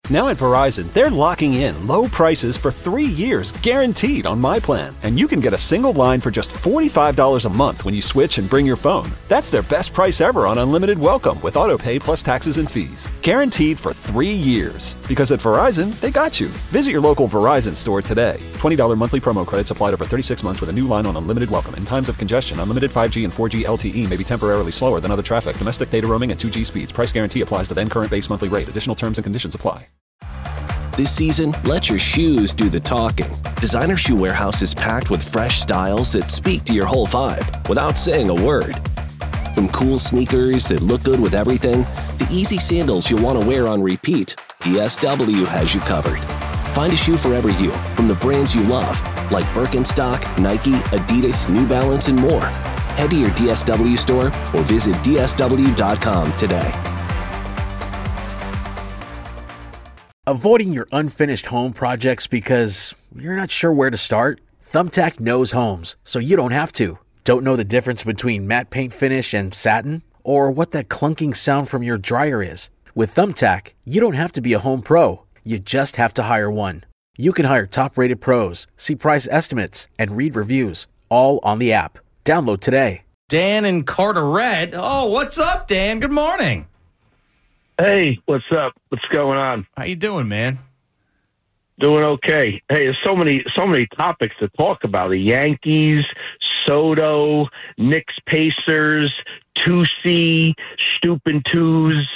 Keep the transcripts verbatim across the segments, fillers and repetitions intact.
Now at Verizon, they're locking in low prices for three years, guaranteed on My Plan. And you can get a single line for just forty-five dollars a month when you switch and bring your phone. That's their best price ever on unlimited welcome with auto pay plus taxes and fees. Guaranteed for three years. Because at Verizon, they got you. Visit your local Verizon store today. twenty dollars monthly promo credits applied over thirty-six months with a new line on unlimited welcome. In times of congestion, unlimited five G and four G L T E may be temporarily slower than other traffic. Domestic data roaming at two G speeds. Price guarantee applies to then current base monthly rate. Additional terms and conditions apply. This season, let your shoes do the talking. Designer Shoe Warehouse is packed with fresh styles that speak to your whole vibe without saying a word. From cool sneakers that look good with everything to easy sandals you'll want to wear on repeat, D S W has you covered. Find a shoe for every you from the brands you love, like Birkenstock, Nike, Adidas, New Balance, and more. Head to your D S W store or visit D S W dot com today. Avoiding your unfinished home projects because you're not sure where to start? Thumbtack knows homes, so you don't have to. Don't know the difference between matte paint finish and satin? Or what that clunking sound from your dryer is? With Thumbtack, you don't have to be a home pro. You just have to hire one. You can hire top-rated pros, see price estimates, and read reviews, all on the app. Download today. Dan in Carteret. Oh, what's up, Dan? Good morning. Hey, what's up? What's going on? How you doing, man? Doing okay. Hey, there's so many, so many topics to talk about. The Yankees, Soto, Knicks, Pacers, two C, Stupid Twos.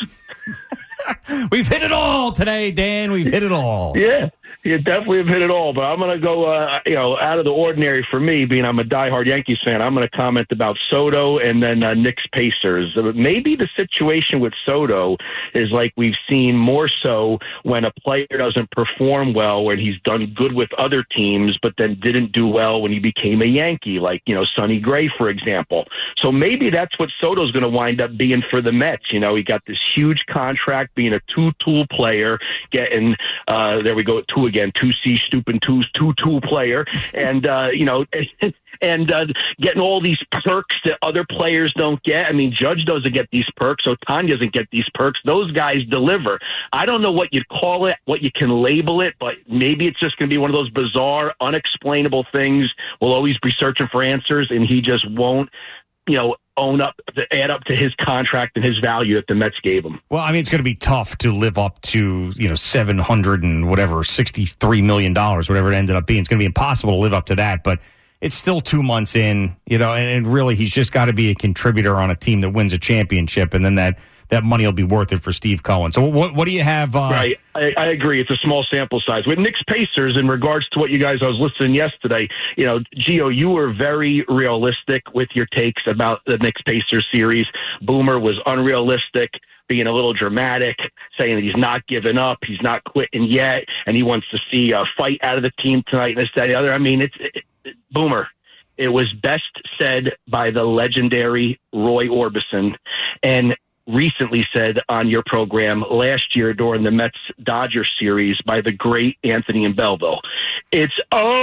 We've hit it all today, Dan. We've hit it all. Yeah, you definitely have hit it all. But I'm going to go, uh, you know, out of the ordinary for me, being I'm a diehard Yankees fan. I'm going to comment about Soto and then uh, Knicks Pacers. Maybe the situation with Soto is like we've seen more so when a player doesn't perform well, when he's done good with other teams, but then didn't do well when he became a Yankee, like, you know, Sonny Gray, for example. So maybe that's what Soto's going to wind up being for the Mets. You know, he got this huge contract, being a two-tool player, getting, uh, there we go, two again, two C, Stupid Twos, two-tool player, and, uh, you know, and uh, getting all these perks that other players don't get. I mean, Judge doesn't get these perks, so Tanya doesn't get these perks. Those guys deliver. I don't know what you'd call it, what you can label it, but maybe it's just going to be one of those bizarre, unexplainable things. We'll always be searching for answers, and he just won't, you know, own up, to add up to his contract and his value that the Mets gave him. Well, I mean, it's going to be tough to live up to, you know, seven hundred and whatever, sixty-three million dollars, whatever it ended up being. It's going to be impossible to live up to that, but it's still two months in, you know, and, and really he's just got to be a contributor on a team that wins a championship, and then that, that money will be worth it for Steve Cohen. So what what do you have? Uh, right. I, I agree. It's a small sample size. With Knicks Pacers, in regards to what you guys, I was listening yesterday, you know, Gio, you were very realistic with your takes about the Knicks Pacers series. Boomer was unrealistic, being a little dramatic, saying that he's not giving up, he's not quitting yet, and he wants to see a fight out of the team tonight and this, that, and the other. I mean, it's it, it, Boomer. It was best said by the legendary Roy Orbison, and recently said on your program last year during the Mets-Dodgers series by the great Anthony in Belleville. It's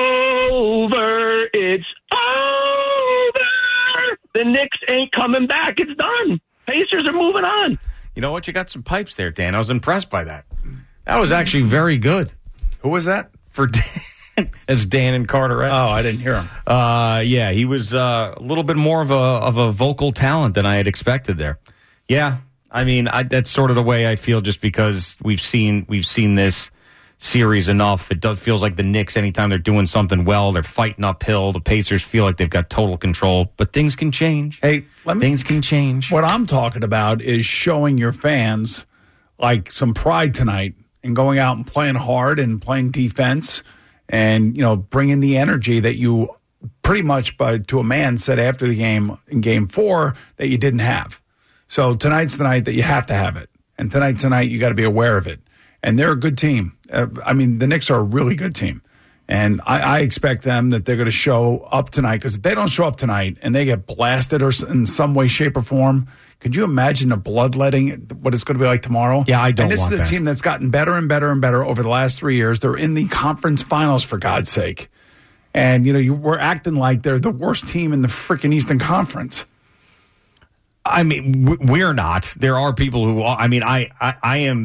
over. It's over. The Knicks ain't coming back. It's done. Pacers are moving on. You know what? You got some pipes there, Dan. I was impressed by that. That was actually very good. Who was that? For Dan. It's Dan and Carteret. Oh, I didn't hear him. Uh, yeah, he was uh, a little bit more of a of a vocal talent than I had expected there. Yeah, I mean, I, that's sort of the way I feel, just because we've seen we've seen this series enough. It does, feels like the Knicks, anytime they're doing something well, they're fighting uphill. The Pacers feel like they've got total control, but things can change. Hey, let me, things can change. What I'm talking about is showing your fans like some pride tonight and going out and playing hard and playing defense, and you know, bringing the energy that you pretty much, by to a man, said after the game in Game Four that you didn't have. So tonight's the night that you have to have it. And tonight's the night you got to be aware of it. And they're a good team. Uh, I mean, the Knicks are a really good team. And I, I expect them that they're going to show up tonight, because if they don't show up tonight and they get blasted or in some way, shape, or form, could you imagine the bloodletting, what it's going to be like tomorrow? Yeah, I don't And this want is a that. team that's gotten better and better and better over the last three years. They're in the conference finals, for God's sake. And, you know, you, we're acting like they're the worst team in the freaking Eastern Conference. I mean, we're not. There are people who, I mean, I, I, I am,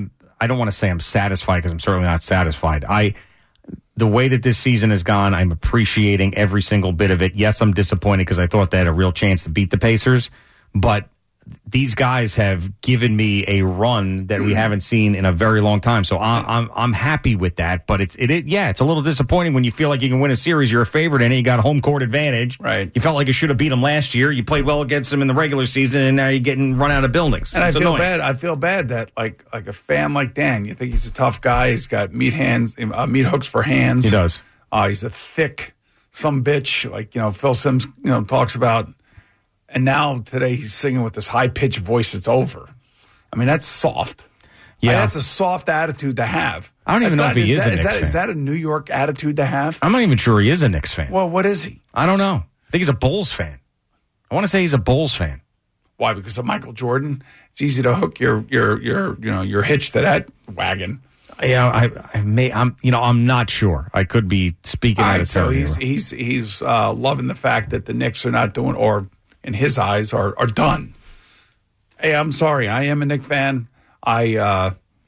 I don't want to say I'm satisfied because I'm certainly not satisfied. I the way that this season has gone, I'm appreciating every single bit of it. Yes, I'm disappointed because I thought they had a real chance to beat the Pacers, but these guys have given me a run that we haven't seen in a very long time. So I'm I'm, I'm happy with that. But it's it is yeah, it's a little disappointing when you feel like you can win a series, you're a favorite, and you got a home court advantage. Right. You felt like you should have beat them last year. You played well against them in the regular season, and now you're getting run out of buildings. And it's I feel annoying. bad. I feel bad that like like a fan like Dan, you think he's a tough guy. He's got meat hands, uh, meat hooks for hands. He does. Uh, he's a thick some bitch, like you know Phil Simms, you know talks about. And now today he's singing with this high-pitched voice. It's over. I mean, that's soft. Yeah. Like, that's a soft attitude to have. I don't even that's know not, if he is, that, a is Knicks that, fan. Is that a New York attitude to have? I'm not even sure he is a Knicks fan. Well, what is he? I don't know. I think he's a Bulls fan. I want to say he's a Bulls fan. Why? Because of Michael Jordan? It's easy to hook your your your you know your hitch to that wagon. Yeah, I, I may. I'm, you know, I'm not sure. I could be speaking All out right, of so turn. he's here. he's he's uh, loving the fact that the Knicks are not doing, or in his eyes, are are done. Hey, I'm sorry. I am a Knicks fan. I, uh,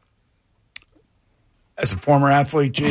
as a former athlete, G,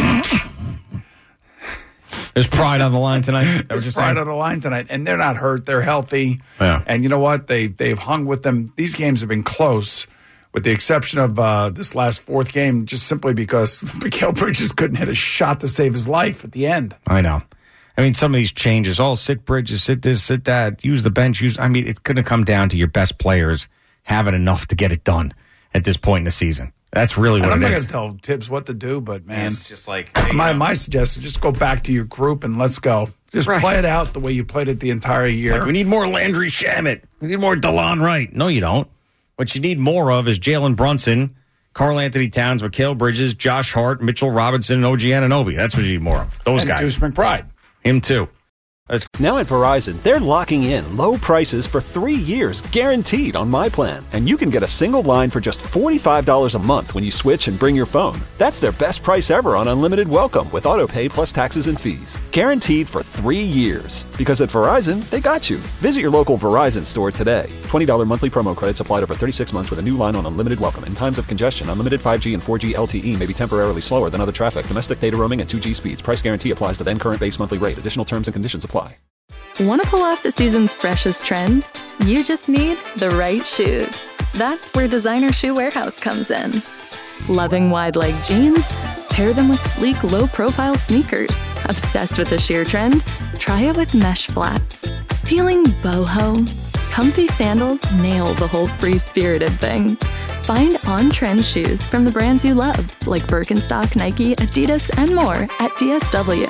There's pride on the line tonight. That there's was pride saying? on the line tonight, and they're not hurt. They're healthy. Yeah. And you know what? They they've hung with them. These games have been close, with the exception of uh, this last fourth game, just simply because Mikal Bridges couldn't hit a shot to save his life at the end. I know. I mean, some of these changes, oh, sit Bridges, sit this, sit that, use the bench, use. I mean, it's going to come down to your best players having enough to get it done at this point in the season. That's really what And I'm it not is. going to tell Tibbs what to do, but man, It's just like hey, my you know, my suggestion: just go back to your group and let's go. Just Right. play it out the way you played it the entire year. like, we need more Landry Shamet. We need more DeLon Wright. No, you don't. What you need more of is Jalen Brunson, Karl Anthony Towns, Mikal Bridges, Josh Hart, Mitchell Robinson, and O G Anunoby. That's what you need more of. Those and guys. Deuce McBride. Him too. That's Now at Verizon, they're locking in low prices for three years guaranteed on my plan. And you can get a single line for just forty-five dollars a month when you switch and bring your phone. That's their best price ever on unlimited welcome with auto pay plus taxes and fees. Guaranteed for three years. Because at Verizon, they got you. Visit your local Verizon store today. twenty dollars monthly promo credits applied over thirty-six months with a new line on unlimited welcome. In times of congestion, unlimited five G and four G L T E may be temporarily slower than other traffic. Domestic data roaming and two G speeds. Price guarantee applies to then current base monthly rate. Additional terms and conditions apply. Want to pull off the season's freshest trends? You just need the right shoes. That's where Designer Shoe Warehouse comes in. Loving wide leg jeans? Pair them with sleek, low-profile sneakers. Obsessed with the sheer trend? Try it with mesh flats. Feeling boho? Comfy sandals nail the whole free-spirited thing. Find on-trend shoes from the brands you love, like Birkenstock, Nike, Adidas, and more at D S W.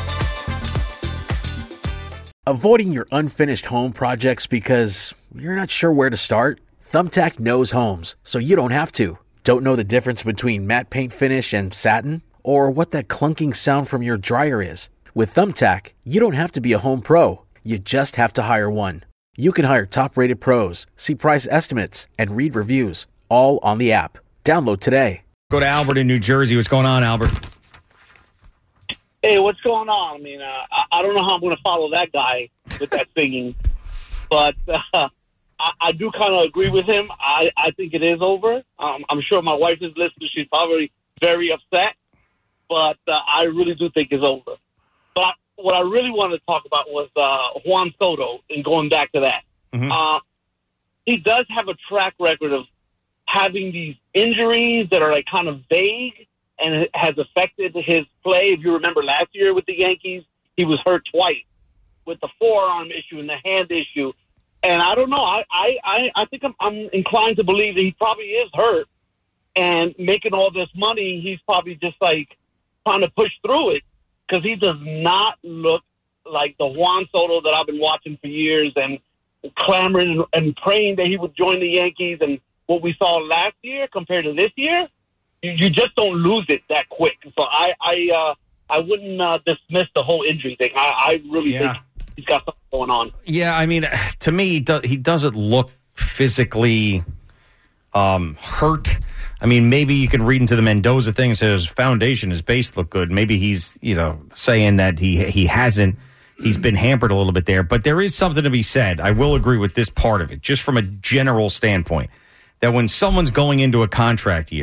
Avoiding your unfinished home projects because you're not sure where to start? Thumbtack knows homes, so you don't have to. Don't know the difference between matte paint finish and satin? Or what that clunking sound from your dryer is? With Thumbtack, you don't have to be a home pro. You just have to hire one. You can hire top-rated pros, see price estimates, and read reviews, all on the app. Download today. go to Albert in New Jersey. What's going on, Albert? Hey, what's going on? I mean, uh, I, I don't know how I'm going to follow that guy with that singing, but uh, I, I do kind of agree with him. I, I think it is over. Um, I'm sure my wife is listening. She's probably very upset, but uh, I really do think it's over. But what I really wanted to talk about was uh, Juan Soto and going back to that. Mm-hmm. Uh, he does have a track record of having these injuries that are like kind of vague, and it has affected his play. If you remember last year with the Yankees, he was hurt twice with the forearm issue and the hand issue. And I don't know. I I, I think I'm, I'm inclined to believe that he probably is hurt and making all this money. He's probably just like trying to push through it because he does not look like the Juan Soto that I've been watching for years and clamoring and, and praying that he would join the Yankees. And what we saw last year compared to this year, you just don't lose it that quick. So I I, uh, I wouldn't uh, dismiss the whole injury thing. I, I really Yeah. think he's got something going on. Yeah, I mean, to me, he, do, he doesn't look physically um, hurt. I mean, maybe you can read into the Mendoza thing and say his foundation, his base look good. Maybe he's, you know, saying that he he hasn't. He's been hampered a little bit there. But there is something to be said. I will agree with this part of it, just from a general standpoint, that when someone's going into a contract year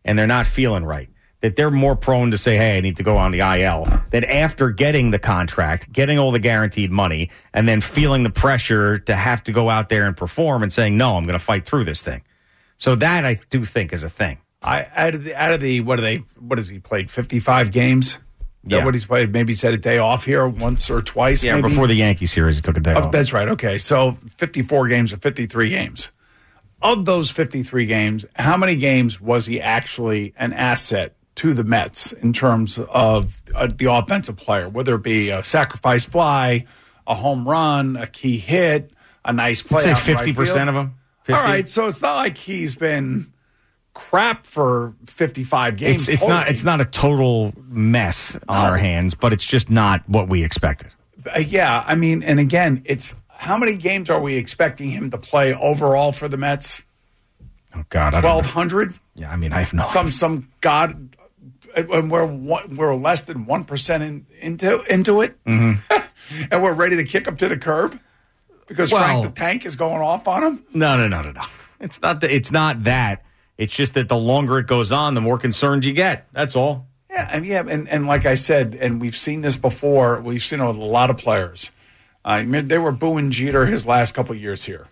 and they're not feeling right, that they're more prone to say, hey, I need to go on the I L, than after getting the contract, getting all the guaranteed money, and then feeling the pressure to have to go out there and perform and saying, no, I'm going to fight through this thing. So that I do think is a thing. I out of the, out of the what are they? What has he played? fifty-five games. Is yeah. that what he's played? Maybe he's had a day off here once or twice. Yeah, maybe? before the Yankee series, he took a day oh, off. That's right. Okay, so fifty-four games or fifty-three games. Of those fifty-three games, how many games was he actually an asset to the Mets in terms of uh, the offensive player, whether it be a sacrifice fly, a home run, a key hit, a nice play? I'd say fifty percent of them. fifty? All right, so it's not like he's been crap for fifty-five games. It's, it's totally. not. It's not a total mess on No. our hands, but it's just not what we expected. Uh, yeah, I mean, and again, it's how many games are we expecting him to play overall for the Mets? Oh God, I don't Twelve know. hundred. Yeah, I mean, I have no. Some some God, and we're one, we're less than one percent in, into into it, mm-hmm. and we're ready to kick up to the curb because Well, Frank the Tank is going off on him. No, no, no, no, no. It's not. The, it's not that. It's just that the longer it goes on, the more concerned you get. That's all. Yeah, and yeah, and, and like I said, and we've seen this before. We've seen it with a lot of players. Uh, they were booing Jeter his last couple of years here.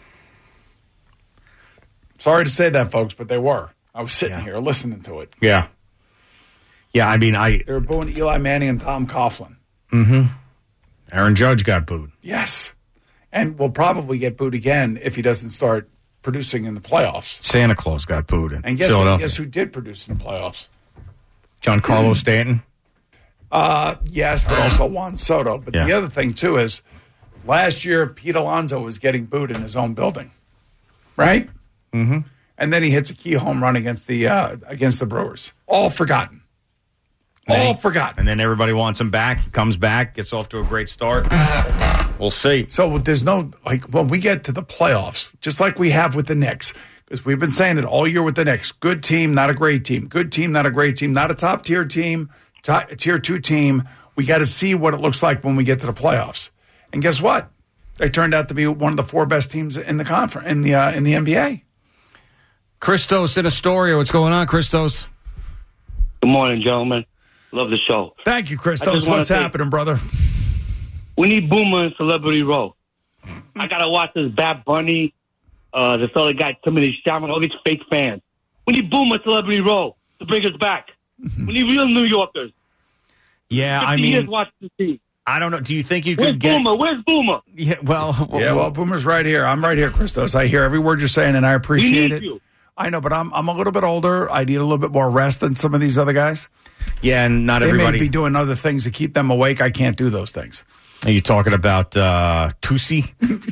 Sorry to say that, folks, but they were. I was sitting Yeah. here listening to it. Yeah. Yeah, I mean, I. They were booing Eli Manning and Tom Coughlin. Mm-hmm. Aaron Judge got booed. Yes, and will probably get booed again if he doesn't start producing in the playoffs. Santa Claus got booed in And guess, Philadelphia. guess who did produce in the playoffs? Giancarlo Stanton. Uh, yes, but also Juan Soto. But Yeah. the other thing, too, is last year Pete Alonso was getting booed in his own building, right? Mm-hmm. And then he hits a key home run against the uh, against the Brewers. All forgotten. And All he- forgotten. And then everybody wants him back. He comes back, gets off to a great start. We'll see. So there's no, like, when we get to the playoffs, just like we have with the Knicks, because we've been saying it all year with the Knicks, good team, not a great team. Good team, not a great team. Not a top-tier team, top, tier two team. We got to see what it looks like when we get to the playoffs. And guess what? They turned out to be one of the four best teams in the conference, in the, uh, in the N B A. Christos in Astoria. What's going on, Christos? Good morning, gentlemen. Love the show. Thank you, I Christos. just wanna What's say- happening, brother? We need Boomer in Celebrity Row. I gotta watch this Bad Bunny, uh, this other guy, Timothy Chalamet, all these fake fans. We need Boomer in Celebrity Row to bring us back. We need real New Yorkers. Yeah, I fifty years mean, watching the team. I don't know. Do you think you Where's could get? Boomer? Where's Boomer? Yeah, well, Yeah, well, Boomer's right here. I'm right here, Christos. I hear every word you're saying, and I We appreciate need it. you. I know, but I'm I'm a little bit older. I need a little bit more rest than some of these other guys. yeah, and not They everybody. may be doing other things to keep them awake. I can't do those things. Are you talking about uh, Tusi?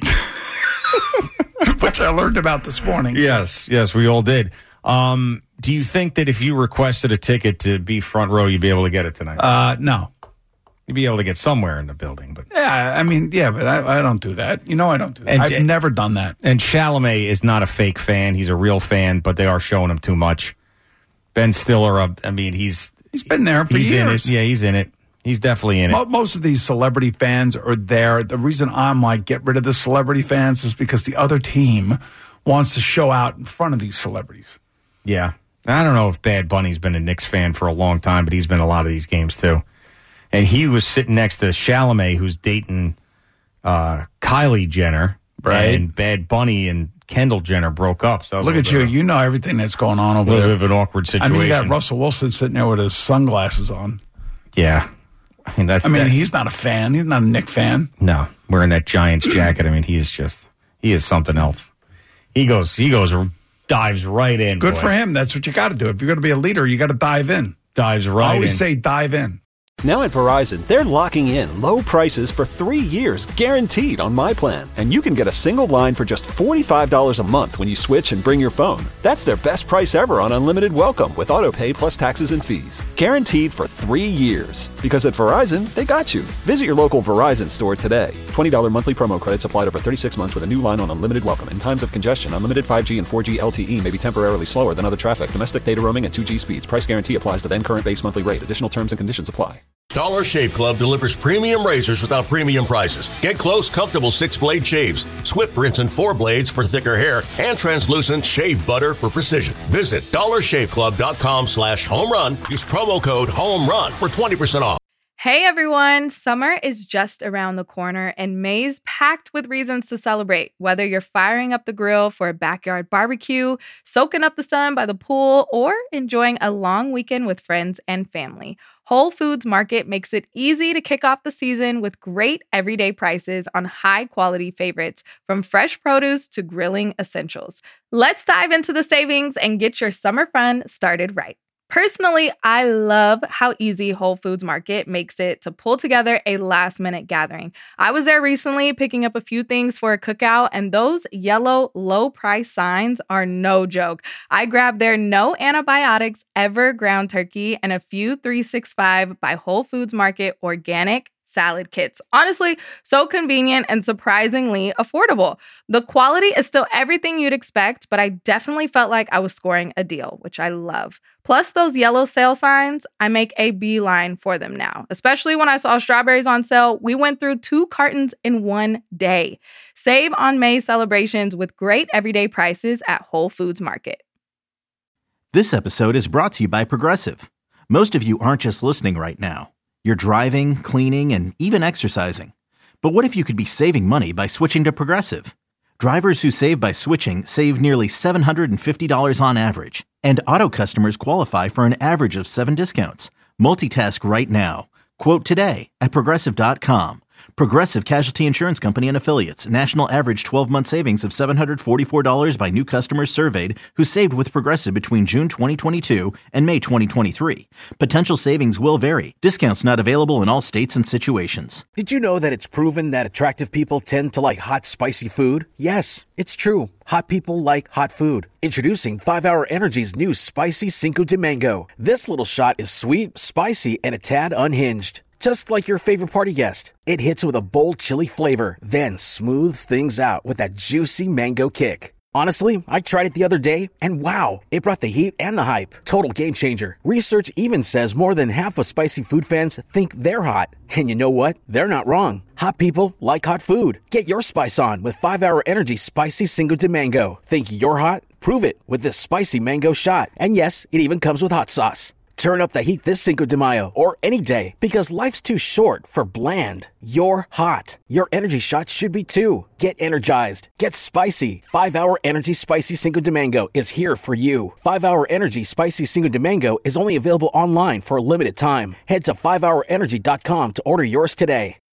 Which I learned about this morning. Yes, yes, we all did. Um, do you think that if you requested a ticket to be front row, you'd be able to get it tonight? Uh, no. You'd be able to get somewhere in the building, but Yeah, I mean, yeah, but I, I don't do that. You know I don't do that. And- I've never done that. and Chalamet is not a fake fan; he's a real fan, but they are showing him too much. Ben Stiller, uh, I mean, he's He's been there for he's years. in it. Yeah, he's in it. He's definitely in it. Mo- Most of these celebrity fans are there. The reason I'm like, get rid of the celebrity fans is because the other team wants to show out in front of these celebrities. Yeah. I don't know if Bad Bunny's been a Knicks fan for a long time, but he's been a lot of these games too. And he was sitting next to Chalamet, who's dating uh, Kylie Jenner. Right. And Bad Bunny and Kendall Jenner broke up. So that was Look a at little you. bit of- You know everything that's going on a over little there. bit of an awkward I situation. mean, you got Russell Wilson sitting there with his sunglasses on. Yeah. I mean, that's I mean, that- he's not a fan. He's not a Knick fan. No, wearing that Giants jacket. I mean, he is just, he is something else. He goes, he goes, dives right in. Good boy. for him. That's what you got to do. If you're going to be a leader, you got to dive in. Dives right I always in. say dive in. Now at Verizon, they're locking in low prices for three years, guaranteed on my plan. And you can get a single line for just forty-five dollars a month when you switch and bring your phone. That's their best price ever on unlimited welcome with auto pay plus taxes and fees. Guaranteed for three years. Because at Verizon, they got you. Visit your local Verizon store today. twenty dollars monthly promo credits applied over thirty-six months with a new line on unlimited welcome. In times of congestion, unlimited five G and four G L T E may be temporarily slower than other traffic. Domestic data roaming and two G speeds. Price guarantee applies to then current base monthly rate. Additional terms and conditions apply. Dollar Shave Club delivers premium razors without premium prices. Get close, comfortable six-blade shaves, swift rinse and four blades for thicker hair, and translucent shave butter for precision. Visit dollar shave club dot com slash home run. Use promo code HOMERUN for twenty percent off. Hey everyone, summer is just around the corner and May's packed with reasons to celebrate. Whether you're firing up the grill for a backyard barbecue, soaking up the sun by the pool, or enjoying a long weekend with friends and family, Whole Foods Market makes it easy to kick off the season with great everyday prices on high-quality favorites, from fresh produce to grilling essentials. Let's dive into the savings and get your summer fun started right. Personally, I love how easy Whole Foods Market makes it to pull together a last-minute gathering. I was there recently picking up a few things for a cookout, and those yellow low-price signs are no joke. I grabbed their no antibiotics ever ground turkey and a few three sixty-five by Whole Foods Market organic salad kits. Honestly, so convenient and surprisingly affordable. The quality is still everything you'd expect, but I definitely felt like I was scoring a deal, which I love. Plus those yellow sale signs, I make a beeline for them now. Especially when I saw strawberries on sale, we went through two cartons in one day. Save on May celebrations with great everyday prices at Whole Foods Market. This episode is brought to you by Progressive. Most of you aren't just listening right now. You're driving, cleaning, and even exercising. But what if you could be saving money by switching to Progressive? Drivers who save by switching save nearly seven hundred fifty dollars on average. And auto customers qualify for an average of seven discounts. Multitask right now. Quote today at Progressive dot com. Progressive Casualty Insurance Company and Affiliates. National average twelve-month savings of seven hundred forty-four dollars by new customers surveyed who saved with Progressive between June twenty twenty-two and May twenty twenty-three. Potential savings will vary. Discounts not available in all states and situations. Did you know that it's proven that attractive people tend to like hot, spicy food? Yes, it's true. Hot people like hot food. Introducing five hour Energy's new Spicy Cinco de Mango. This little shot is sweet, spicy, and a tad unhinged. Just like your favorite party guest. It hits with a bold chili flavor, then smooths things out with that juicy mango kick. Honestly, I tried it the other day, and wow, it brought the heat and the hype. Total game changer. Research even says more than half of spicy food fans think they're hot. And you know what? They're not wrong. Hot people like hot food. Get your spice on with five hour Energy Spicy Cinco de Mango. Think you're hot? Prove it with this spicy mango shot. And yes, it even comes with hot sauce. Turn up the heat this Cinco de Mayo or any day, because life's too short for bland. You're hot. Your energy shot should be too. Get energized. Get spicy. five hour Energy Spicy Cinco de Mango is here for you. five hour Energy Spicy Cinco de Mango is only available online for a limited time. Head to five hour energy dot com to order yours today.